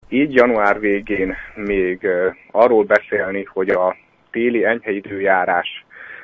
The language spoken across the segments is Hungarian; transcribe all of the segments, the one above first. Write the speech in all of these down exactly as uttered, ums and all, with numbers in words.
Így január végén még arról beszélni, hogy a téli enyhe időjárás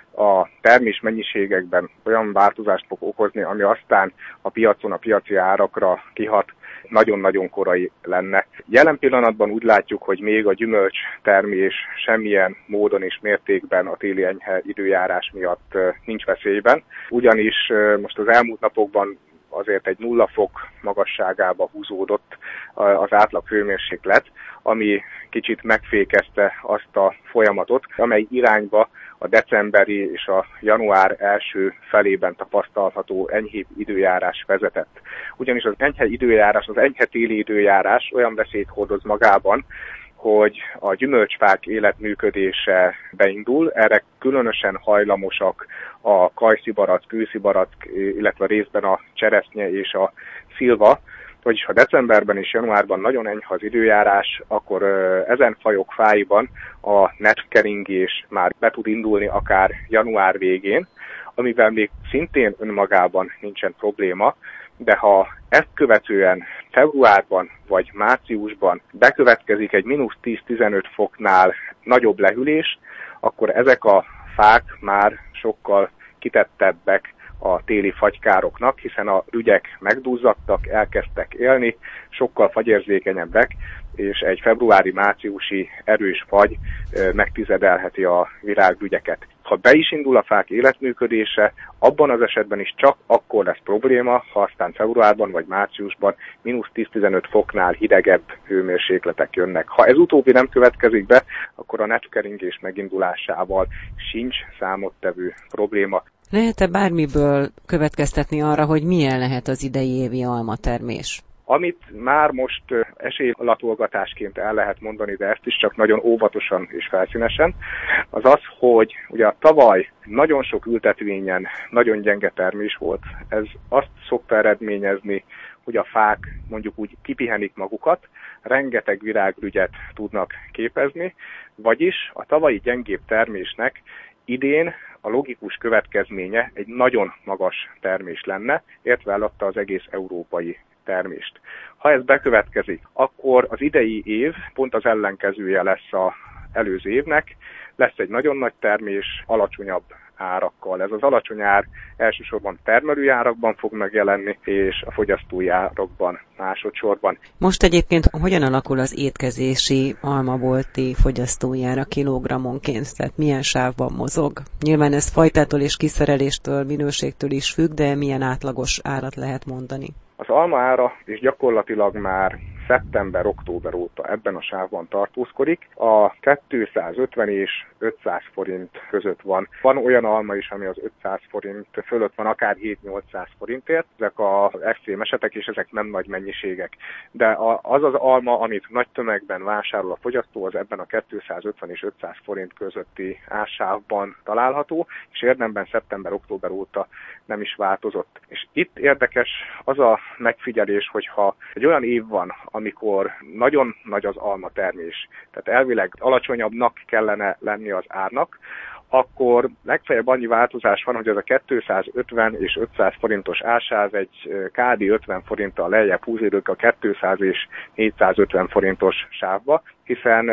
a termés mennyiségekben olyan változást fog okozni, ami aztán a piacon, a piaci árakra kihat, nagyon-nagyon korai lenne. Jelen pillanatban úgy látjuk, hogy még a gyümölcs termés semmilyen módon és mértékben a téli enyhe időjárás miatt nincs veszélyben, ugyanis most az elmúlt napokban azért egy nulla fok magasságába húzódott az átlag hőmérséklet, ami kicsit megfékezte azt a folyamatot, amely irányba a decemberi és a január első felében tapasztalható enyhébb időjárás vezetett. Ugyanis az enyhe időjárás, az enyhe téli időjárás olyan veszélyt hordoz magában, hogy a gyümölcsfák életműködése beindul, erre különösen hajlamosak a kajszibarack, kőszibarack, illetve részben a cseresznye és a szilva, vagyis ha decemberben és januárban nagyon enyhe az időjárás, akkor ezen fajok fáiban a netkeringés már be tud indulni akár január végén, amivel még szintén önmagában nincsen probléma, de ha ezt követően februárban vagy márciusban bekövetkezik egy mínusz tíz-tizenöt foknál nagyobb lehűlés, akkor ezek a fák már sokkal kitettebbek a téli fagykároknak, hiszen a rügyek megduzzadtak, elkezdtek élni, sokkal fagyérzékenyebbek, és egy februári-márciusi erős fagy megtizedelheti a virágrügyeket. Ha be is indul a fák életműködése, abban az esetben is csak akkor lesz probléma, ha aztán februárban vagy márciusban mínusz tíz-tizenöt foknál hidegebb hőmérsékletek jönnek. Ha ez utóbbi nem következik be, akkor a netkeringés megindulásával sincs számottevő probléma. Lehet-e bármiből következtetni arra, hogy milyen lehet az idei évi almatermés? Amit már most esélylatolgatásként el lehet mondani, de ezt is csak nagyon óvatosan és felszínesen, az az, hogy ugye a tavaly nagyon sok ültetvényen nagyon gyenge termés volt. Ez azt szokta eredményezni, hogy a fák mondjuk úgy kipihenik magukat, rengeteg virágrügyet tudnak képezni, vagyis a tavalyi gyengébb termésnek idén a logikus következménye egy nagyon magas termés lenne, értve eladta az egész európai termést. Ha ez bekövetkezik, akkor az idei év pont az ellenkezője lesz az előző évnek, lesz egy nagyon nagy termés, alacsonyabb árakkal. Ez az alacsony ár elsősorban termelői árakban fog megjelenni, és a fogyasztói árakban másodszorban. Most egyébként hogyan alakul az étkezési almabolti fogyasztói ára kilogrammonként, tehát milyen sávban mozog? Nyilván ez fajtától és kiszereléstől, minőségtől is függ, de milyen átlagos árat lehet mondani? Az alma ára is gyakorlatilag már szeptember-október óta ebben a sávban tartózkodik. A kétszázötven és ötszáz forint között van. Van olyan alma is, ami az ötszáz forint fölött van, akár hét-nyolcszáz forintért. Ezek az extrém esetek, és ezek nem nagy mennyiségek. De az az alma, amit nagy tömegben vásárol a fogyasztó, az ebben a kétszázötven és ötszáz forint közötti ársávban található, és érdemben szeptember-október óta nem is változott. És itt érdekes az a megfigyelés, hogyha egy olyan év van, amikor nagyon nagy az alma termés, tehát elvileg alacsonyabbnak kellene lenni az árnak, akkor legfeljebb annyi változás van, hogy ez a kétszázötven és ötszáz forintos ársáv egy kb. ötven forinttal lejjebb húzódik a kétszáz és négyszázötven forintos sávba, hiszen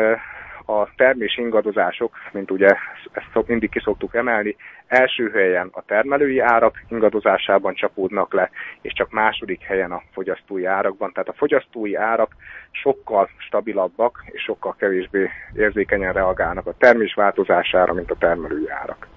a termés ingadozások, mint ugye ezt mindig ki szoktuk emelni, első helyen a termelői árak ingadozásában csapódnak le, és csak második helyen a fogyasztói árakban. Tehát a fogyasztói árak sokkal stabilabbak, és sokkal kevésbé érzékenyen reagálnak a termés változására, mint a termelői árak.